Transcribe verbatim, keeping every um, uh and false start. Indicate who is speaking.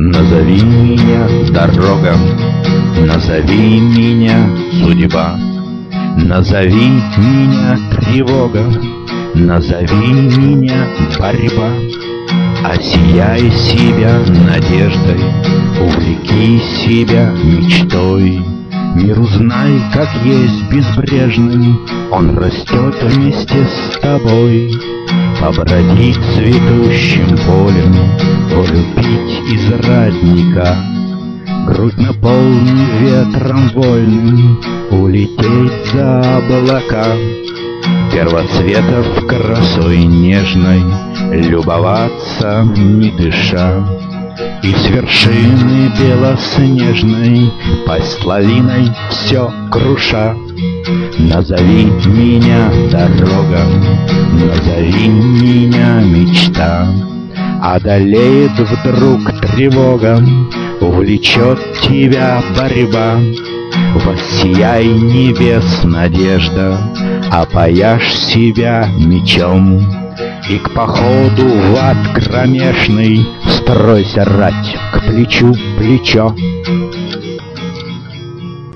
Speaker 1: Назови меня дорога, назови меня судьба, назови меня тревога, назови меня борьба. Осияй себя надеждой, увлеки себя мечтой. Мир узнай, как есть безбрежный, он растет вместе с тобой. Побродить цветущим полем, полюбить из радника, грудь наполни ветром вольным, улететь за облака. Первоцветов красой нежной любоваться не дыша, и с вершины белоснежной пасть лавиной все круша. Назови меня дорога, назови меня мечта. Одолеет вдруг тревога, увлечет тебя борьба. Воссияй небес надежда, опояшь себя мечом, и к походу в ад кромешный стройся рать к плечу плечо.